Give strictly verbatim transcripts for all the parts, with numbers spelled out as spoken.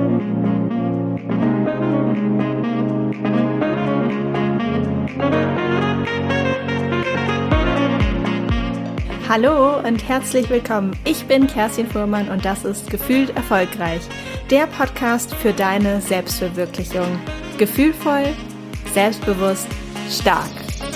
Hallo und herzlich willkommen. Ich bin Kerstin Fuhrmann und das ist Gefühlt Erfolgreich, der Podcast für deine Selbstverwirklichung. Gefühlvoll, selbstbewusst, stark.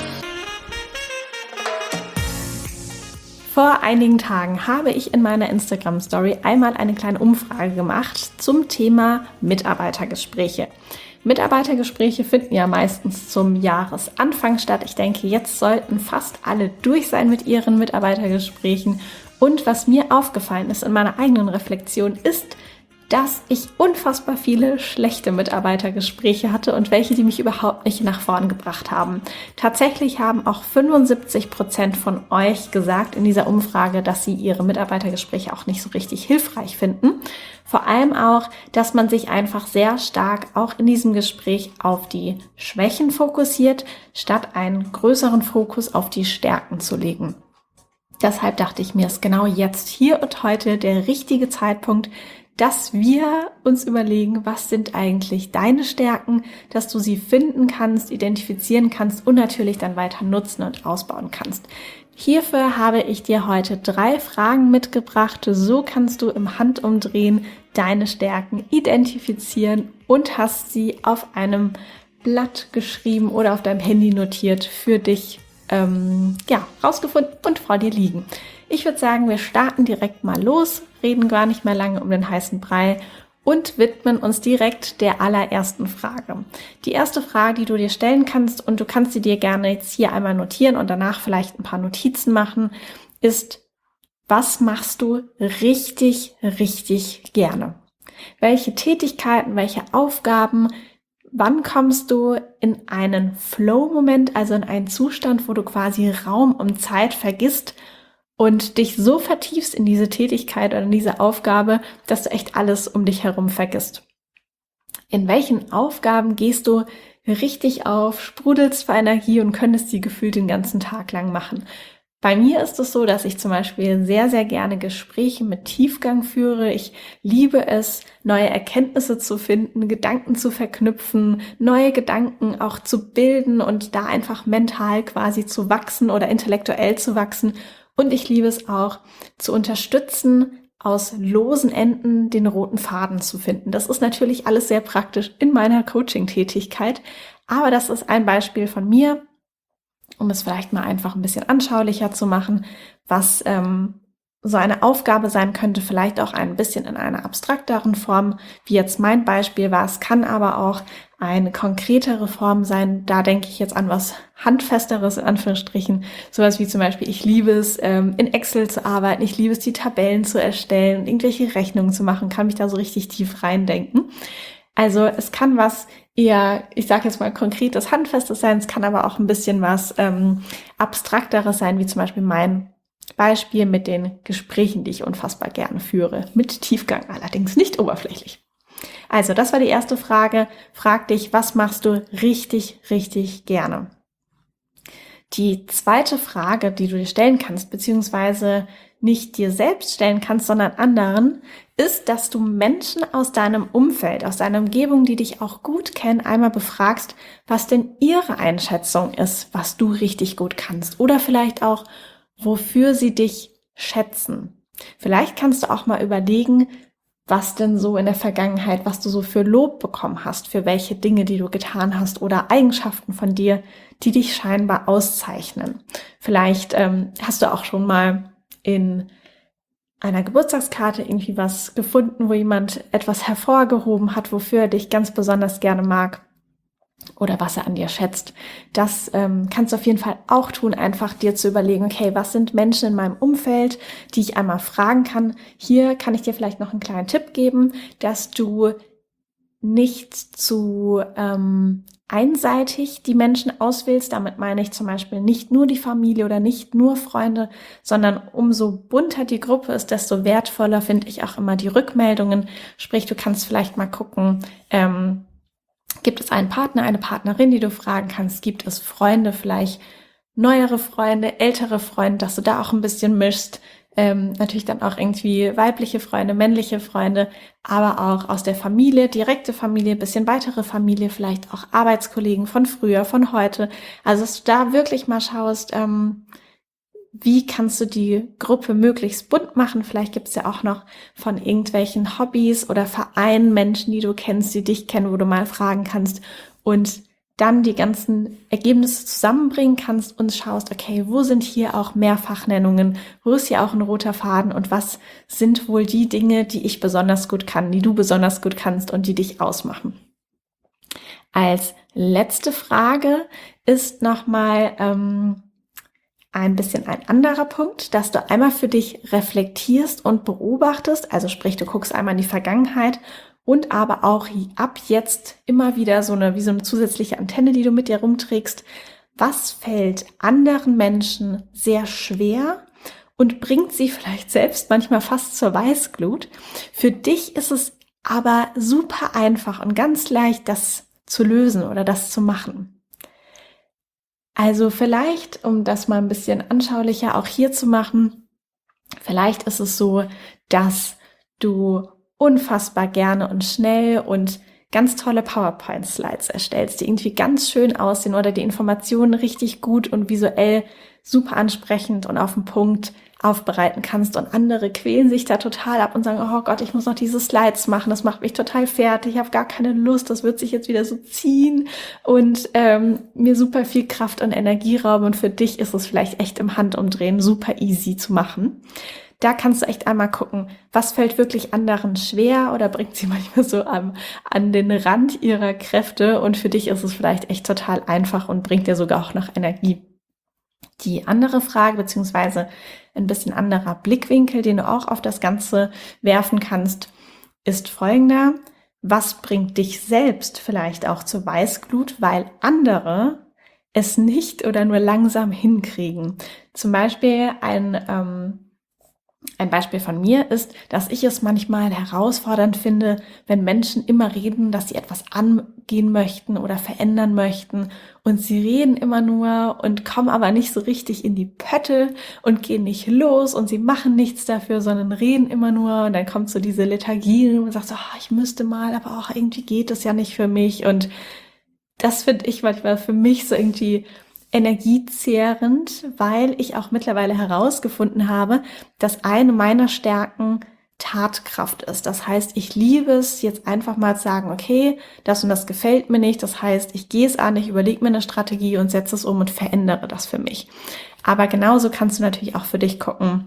Vor einigen Tagen habe ich in meiner Instagram-Story einmal eine kleine Umfrage gemacht zum Thema Mitarbeitergespräche. Mitarbeitergespräche finden ja meistens zum Jahresanfang statt. Ich denke, jetzt sollten fast alle durch sein mit ihren Mitarbeitergesprächen. Und was mir aufgefallen ist in meiner eigenen Reflexion ist, dass ich unfassbar viele schlechte Mitarbeitergespräche hatte und welche, die mich überhaupt nicht nach vorn gebracht haben. Tatsächlich haben auch fünfundsiebzig Prozent von euch gesagt in dieser Umfrage, dass sie ihre Mitarbeitergespräche auch nicht so richtig hilfreich finden. Vor allem auch, dass man sich einfach sehr stark auch in diesem Gespräch auf die Schwächen fokussiert, statt einen größeren Fokus auf die Stärken zu legen. Deshalb dachte ich mir, ist genau jetzt, hier und heute der richtige Zeitpunkt, dass wir uns überlegen, was sind eigentlich deine Stärken, dass du sie finden kannst, identifizieren kannst und natürlich dann weiter nutzen und ausbauen kannst. Hierfür habe ich dir heute drei Fragen mitgebracht. So kannst du im Handumdrehen deine Stärken identifizieren und hast sie auf einem Blatt geschrieben oder auf deinem Handy notiert für dich ähm, ja, rausgefunden und vor dir liegen. Ich würde sagen, wir starten direkt mal los, reden gar nicht mehr lange um den heißen Brei und widmen uns direkt der allerersten Frage. Die erste Frage, die du dir stellen kannst, und du kannst sie dir gerne jetzt hier einmal notieren und danach vielleicht ein paar Notizen machen, ist: Was machst du richtig, richtig gerne? Welche Tätigkeiten, welche Aufgaben, wann kommst du in einen Flow-Moment, also in einen Zustand, wo du quasi Raum und Zeit vergisst und dich so vertiefst in diese Tätigkeit oder in diese Aufgabe, dass du echt alles um dich herum vergisst? In welchen Aufgaben gehst du richtig auf, sprudelst vor Energie und könntest sie gefühlt den ganzen Tag lang machen? Bei mir ist es so, dass ich zum Beispiel sehr, sehr gerne Gespräche mit Tiefgang führe. Ich liebe es, neue Erkenntnisse zu finden, Gedanken zu verknüpfen, neue Gedanken auch zu bilden und da einfach mental quasi zu wachsen oder intellektuell zu wachsen. Und ich liebe es auch, zu unterstützen, aus losen Enden den roten Faden zu finden. Das ist natürlich alles sehr praktisch in meiner Coaching-Tätigkeit, aber das ist ein Beispiel von mir, um es vielleicht mal einfach ein bisschen anschaulicher zu machen, was ähm, so eine Aufgabe sein könnte, vielleicht auch ein bisschen in einer abstrakteren Form, wie jetzt mein Beispiel war. Es kann aber auch eine konkretere Form sein. Da denke ich jetzt an was Handfesteres, in Anführungsstrichen. Sowas wie zum Beispiel, ich liebe es, ähm, in Excel zu arbeiten. Ich liebe es, die Tabellen zu erstellen und irgendwelche Rechnungen zu machen. Kann mich da so richtig tief reindenken. Also es kann was eher, ich sage jetzt mal konkretes, handfestes sein. Es kann aber auch ein bisschen was ähm, abstrakteres sein, wie zum Beispiel mein Beispiel mit den Gesprächen, die ich unfassbar gerne führe. Mit Tiefgang, allerdings nicht oberflächlich. Also, das war die erste Frage. Frag dich, was machst du richtig, richtig gerne? Die zweite Frage, die du dir stellen kannst, beziehungsweise nicht dir selbst stellen kannst, sondern anderen, ist, dass du Menschen aus deinem Umfeld, aus deiner Umgebung, die dich auch gut kennen, einmal befragst, was denn ihre Einschätzung ist, was du richtig gut kannst. Oder vielleicht auch, wofür sie dich schätzen. Vielleicht kannst du auch mal überlegen, was denn so in der Vergangenheit, was du so für Lob bekommen hast, für welche Dinge, die du getan hast oder Eigenschaften von dir, die dich scheinbar auszeichnen. Vielleicht ähm, hast du auch schon mal in einer Geburtstagskarte irgendwie was gefunden, wo jemand etwas hervorgehoben hat, wofür er dich ganz besonders gerne mag oder was er an dir schätzt. Das ähm, kannst du auf jeden Fall auch tun, einfach dir zu überlegen, okay, was sind Menschen in meinem Umfeld, die ich einmal fragen kann. Hier kann ich dir vielleicht noch einen kleinen Tipp geben, dass du nicht zu ähm, einseitig die Menschen auswählst. Damit meine ich zum Beispiel nicht nur die Familie oder nicht nur Freunde, sondern umso bunter die Gruppe ist, desto wertvoller finde ich auch immer die Rückmeldungen. Sprich, du kannst vielleicht mal gucken, ähm, gibt es einen Partner, eine Partnerin, die du fragen kannst? Gibt es Freunde, vielleicht neuere Freunde, ältere Freunde, dass du da auch ein bisschen mischst? ähm, natürlich dann auch irgendwie weibliche Freunde, männliche Freunde, aber auch aus der Familie, direkte Familie, bisschen weitere Familie, vielleicht auch Arbeitskollegen von früher, von heute. Also dass du da wirklich mal schaust, ähm, wie kannst du die Gruppe möglichst bunt machen? Vielleicht gibt es ja auch noch von irgendwelchen Hobbys oder Vereinen Menschen, die du kennst, die dich kennen, wo du mal fragen kannst und dann die ganzen Ergebnisse zusammenbringen kannst und schaust, okay, wo sind hier auch Mehrfachnennungen, wo ist hier auch ein roter Faden und was sind wohl die Dinge, die ich besonders gut kann, die du besonders gut kannst und die dich ausmachen. Als letzte Frage ist nochmal ähm, ein bisschen ein anderer Punkt, dass du einmal für dich reflektierst und beobachtest, also sprich, du guckst einmal in die Vergangenheit und aber auch ab jetzt immer wieder so eine, wie so eine zusätzliche Antenne, die du mit dir rumträgst. Was fällt anderen Menschen sehr schwer und bringt sie vielleicht selbst manchmal fast zur Weißglut? Für dich ist es aber super einfach und ganz leicht, das zu lösen oder das zu machen. Also vielleicht, um das mal ein bisschen anschaulicher auch hier zu machen, vielleicht ist es so, dass du unfassbar gerne und schnell und ganz tolle PowerPoint-Slides erstellst, die irgendwie ganz schön aussehen oder die Informationen richtig gut und visuell super ansprechend und auf den Punkt aufbereiten kannst und andere quälen sich da total ab und sagen, oh Gott, ich muss noch diese Slides machen, das macht mich total fertig, ich habe gar keine Lust, das wird sich jetzt wieder so ziehen und ähm, mir super viel Kraft und Energie rauben und für dich ist es vielleicht echt im Handumdrehen super easy zu machen. Da kannst du echt einmal gucken, was fällt wirklich anderen schwer oder bringt sie manchmal so am, an den Rand ihrer Kräfte und für dich ist es vielleicht echt total einfach und bringt dir sogar auch noch Energie. Die andere Frage, beziehungsweise ein bisschen anderer Blickwinkel, den du auch auf das Ganze werfen kannst, ist folgender. Was bringt dich selbst vielleicht auch zur Weißglut, weil andere es nicht oder nur langsam hinkriegen? Zum Beispiel ein... Ähm, Ein Beispiel von mir ist, dass ich es manchmal herausfordernd finde, wenn Menschen immer reden, dass sie etwas angehen möchten oder verändern möchten und sie reden immer nur und kommen aber nicht so richtig in die Pötte und gehen nicht los und sie machen nichts dafür, sondern reden immer nur und dann kommt so diese Lethargie und man sagt so, oh, ich müsste mal, aber auch irgendwie geht es ja nicht für mich und das finde ich manchmal für mich so irgendwie energiezehrend, weil ich auch mittlerweile herausgefunden habe, dass eine meiner Stärken Tatkraft ist. Das heißt, ich liebe es, jetzt einfach mal zu sagen, okay, das und das gefällt mir nicht. Das heißt, ich gehe es an, ich überlege mir eine Strategie und setze es um und verändere das für mich. Aber genauso kannst du natürlich auch für dich gucken,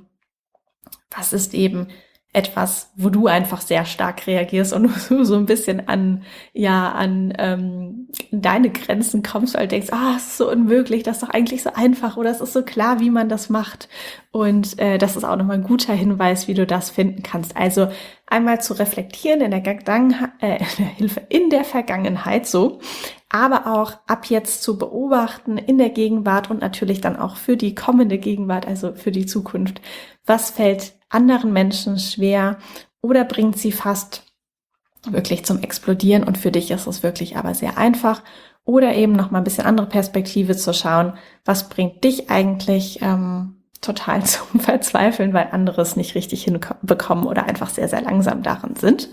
was ist eben etwas, wo du einfach sehr stark reagierst und du so ein bisschen an, ja, an ähm, deine Grenzen kommst, weil du denkst, ah, es ist so unmöglich, das ist doch eigentlich so einfach oder es ist so klar, wie man das macht. Und äh, das ist auch nochmal ein guter Hinweis, wie du das finden kannst. Also einmal zu reflektieren in der Gedanken, äh, in der Hilfe in der Vergangenheit so, aber auch ab jetzt zu beobachten in der Gegenwart und natürlich dann auch für die kommende Gegenwart, also für die Zukunft. Was fällt anderen Menschen schwer oder bringt sie fast wirklich zum Explodieren und für dich ist es wirklich aber sehr einfach oder eben noch mal ein bisschen andere Perspektive zu schauen, was bringt dich eigentlich ähm, total zum Verzweifeln, weil andere es nicht richtig hinbekommen oder einfach sehr, sehr langsam darin sind.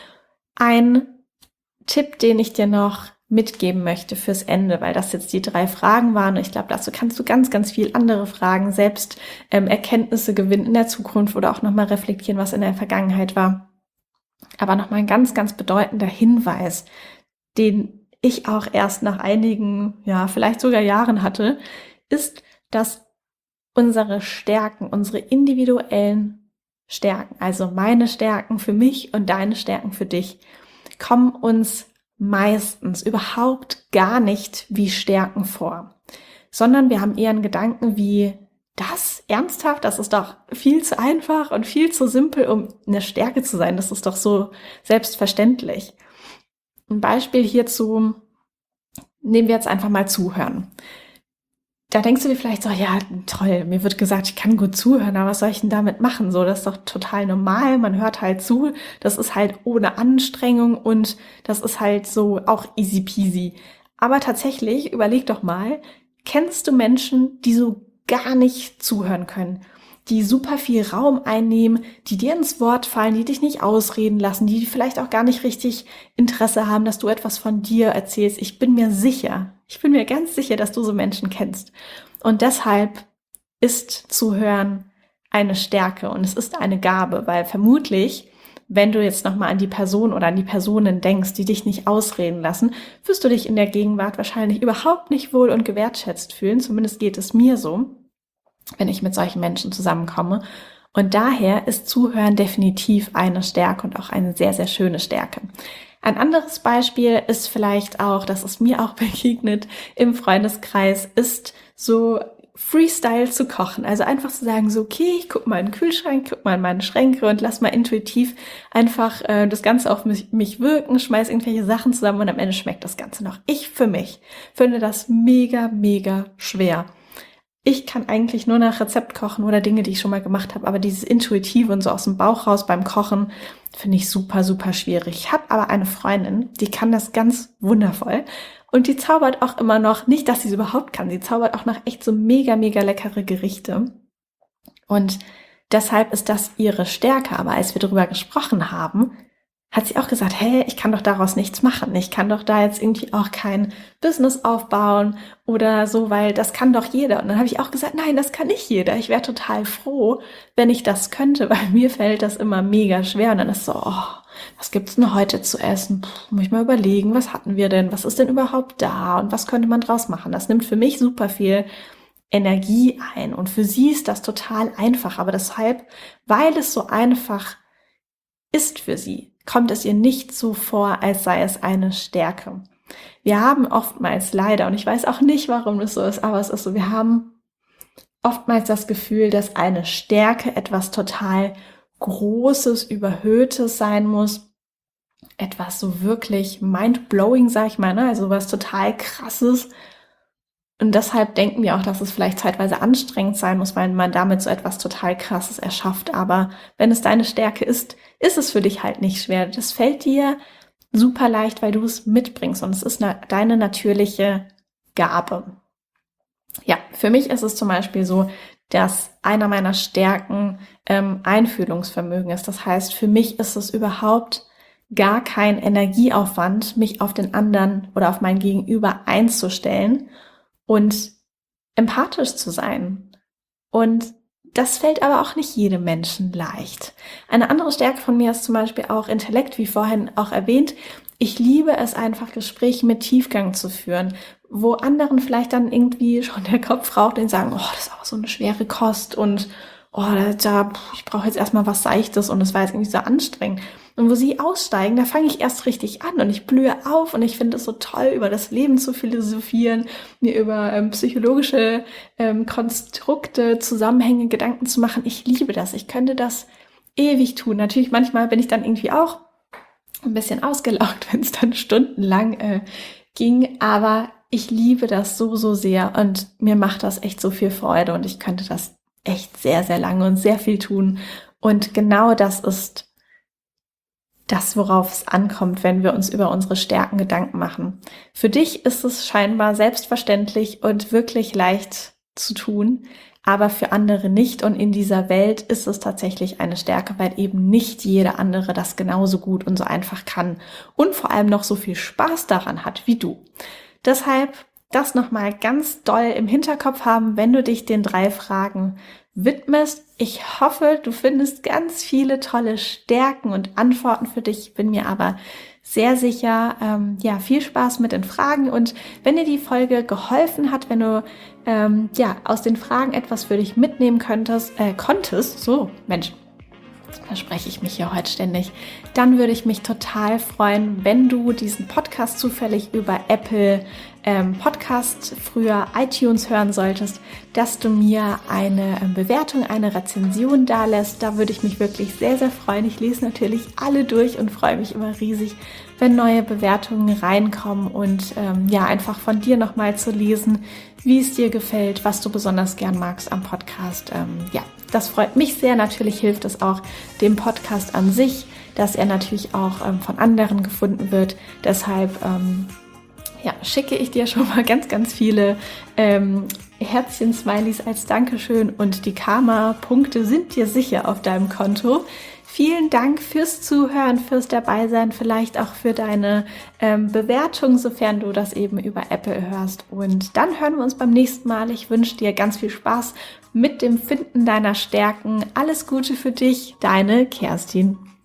Ein Tipp, den ich dir noch mitgeben möchte fürs Ende, weil das jetzt die drei Fragen waren. Und ich glaube, dazu kannst du ganz, ganz viel andere Fragen, selbst ähm, Erkenntnisse gewinnen in der Zukunft oder auch nochmal reflektieren, was in der Vergangenheit war. Aber nochmal ein ganz, ganz bedeutender Hinweis, den ich auch erst nach einigen, ja, vielleicht sogar Jahren hatte, ist, dass unsere Stärken, unsere individuellen Stärken, also meine Stärken für mich und deine Stärken für dich, kommen uns meistens überhaupt gar nicht wie Stärken vor, sondern wir haben eher einen Gedanken wie, das ernsthaft, das ist doch viel zu einfach und viel zu simpel, um eine Stärke zu sein, das ist doch so selbstverständlich. Ein Beispiel hierzu nehmen wir jetzt einfach mal Zuhören. Da denkst du dir vielleicht so, ja, toll, mir wird gesagt, ich kann gut zuhören, aber was soll ich denn damit machen? So, das ist doch total normal, man hört halt zu, das ist halt ohne Anstrengung und das ist halt so auch easy peasy. Aber tatsächlich, überleg doch mal, kennst du Menschen, die so gar nicht zuhören können, die super viel Raum einnehmen, die dir ins Wort fallen, die dich nicht ausreden lassen, die vielleicht auch gar nicht richtig Interesse haben, dass du etwas von dir erzählst. Ich bin mir sicher, ich bin mir ganz sicher, dass du so Menschen kennst. Und deshalb ist Zuhören eine Stärke und es ist eine Gabe, weil vermutlich, wenn du jetzt nochmal an die Person oder an die Personen denkst, die dich nicht ausreden lassen, wirst du dich in der Gegenwart wahrscheinlich überhaupt nicht wohl und gewertschätzt fühlen. Zumindest geht es mir so, wenn ich mit solchen Menschen zusammenkomme. Und daher ist Zuhören definitiv eine Stärke und auch eine sehr, sehr schöne Stärke. Ein anderes Beispiel ist vielleicht auch, das ist mir auch begegnet im Freundeskreis, ist so Freestyle zu kochen. Also einfach zu sagen, so okay, ich guck mal in den Kühlschrank, guck mal in meine Schränke und lass mal intuitiv einfach äh, das Ganze auf mich, mich wirken, schmeiß irgendwelche Sachen zusammen und am Ende schmeckt das Ganze noch. Ich für mich finde das mega, mega schwer. Ich kann eigentlich nur nach Rezept kochen oder Dinge, die ich schon mal gemacht habe, aber dieses Intuitive und so aus dem Bauch raus beim Kochen finde ich super, super schwierig. Ich habe aber eine Freundin, die kann das ganz wundervoll und die zaubert auch immer noch, nicht, dass sie es überhaupt kann, sie zaubert auch noch echt so mega, mega leckere Gerichte und deshalb ist das ihre Stärke. Aber als wir darüber gesprochen haben, hat sie auch gesagt, hey, ich kann doch daraus nichts machen. Ich kann doch da jetzt irgendwie auch kein Business aufbauen oder so, weil das kann doch jeder. Und dann habe ich auch gesagt, nein, das kann nicht jeder. Ich wäre total froh, wenn ich das könnte, weil mir fällt das immer mega schwer. Und dann ist so, oh, was gibt's denn heute zu essen? Puh, muss ich mal überlegen, was hatten wir denn? Was ist denn überhaupt da? Und was könnte man draus machen? Das nimmt für mich super viel Energie ein. Und für sie ist das total einfach. Aber deshalb, weil es so einfach ist für sie, kommt es ihr nicht so vor, als sei es eine Stärke. Wir haben oftmals leider, und ich weiß auch nicht, warum das so ist, aber es ist so, wir haben oftmals das Gefühl, dass eine Stärke etwas total Großes, Überhöhtes sein muss, etwas so wirklich mind-blowing, sag ich mal, ne? Also was total Krasses. Und deshalb denken wir auch, dass es vielleicht zeitweise anstrengend sein muss, weil man damit so etwas total Krasses erschafft. Aber wenn es deine Stärke ist, ist es für dich halt nicht schwer. Das fällt dir super leicht, weil du es mitbringst und es ist na- deine natürliche Gabe. Ja, für mich ist es zum Beispiel so, dass einer meiner Stärken ähm, Einfühlungsvermögen ist. Das heißt, für mich ist es überhaupt gar kein Energieaufwand, mich auf den anderen oder auf mein Gegenüber einzustellen und empathisch zu sein. Und das fällt aber auch nicht jedem Menschen leicht. Eine andere Stärke von mir ist zum Beispiel auch Intellekt, wie vorhin auch erwähnt. Ich liebe es einfach, Gespräche mit Tiefgang zu führen, wo anderen vielleicht dann irgendwie schon der Kopf raucht und sagen, oh, das ist aber so eine schwere Kost und oh, da, ich brauche jetzt erstmal was Seichtes und das war jetzt irgendwie so anstrengend. Und wo sie aussteigen, da fange ich erst richtig an und ich blühe auf und ich finde es so toll, über das Leben zu philosophieren, mir über ähm, psychologische ähm, Konstrukte, Zusammenhänge, Gedanken zu machen. Ich liebe das. Ich könnte das ewig tun. Natürlich, manchmal bin ich dann irgendwie auch ein bisschen ausgelaugt, wenn es dann stundenlang äh, ging, aber ich liebe das so, so sehr und mir macht das echt so viel Freude und ich könnte das echt sehr, sehr lange und sehr viel tun. Und genau das ist das, worauf es ankommt, wenn wir uns über unsere Stärken Gedanken machen. Für dich ist es scheinbar selbstverständlich und wirklich leicht zu tun, aber für andere nicht. Und in dieser Welt ist es tatsächlich eine Stärke, weil eben nicht jeder andere das genauso gut und so einfach kann und vor allem noch so viel Spaß daran hat wie du. Deshalb das nochmal ganz doll im Hinterkopf haben, wenn du dich den drei Fragen widmest. Ich hoffe, du findest ganz viele tolle Stärken und Antworten für dich. Bin mir aber sehr sicher. Ähm, ja, viel Spaß mit den Fragen und wenn dir die Folge geholfen hat, wenn du ähm, ja aus den Fragen etwas für dich mitnehmen könntest, äh, konntest, so Mensch, da spreche ich mich hier heute ständig, dann würde ich mich total freuen, wenn du diesen Podcast zufällig über Apple ähm, Podcast, früher iTunes hören solltest, dass du mir eine ähm, Bewertung, eine Rezension dalässt. Da würde ich mich wirklich sehr, sehr freuen. Ich lese natürlich alle durch und freue mich immer riesig, wenn neue Bewertungen reinkommen und ähm, ja, einfach von dir nochmal zu lesen, wie es dir gefällt, was du besonders gern magst am Podcast. Ähm, ja, das freut mich sehr. Natürlich hilft es auch dem Podcast an sich, dass er natürlich auch ähm, von anderen gefunden wird. Deshalb, ähm, ja, schicke ich dir schon mal ganz, ganz viele ähm, Herzchen-Smileys als Dankeschön und die Karma-Punkte sind dir sicher auf deinem Konto. Vielen Dank fürs Zuhören, fürs Dabeisein, vielleicht auch für deine ähm, Bewertung, sofern du das eben über Apple hörst. Und dann hören wir uns beim nächsten Mal. Ich wünsche dir ganz viel Spaß mit dem Finden deiner Stärken. Alles Gute für dich, deine Kerstin.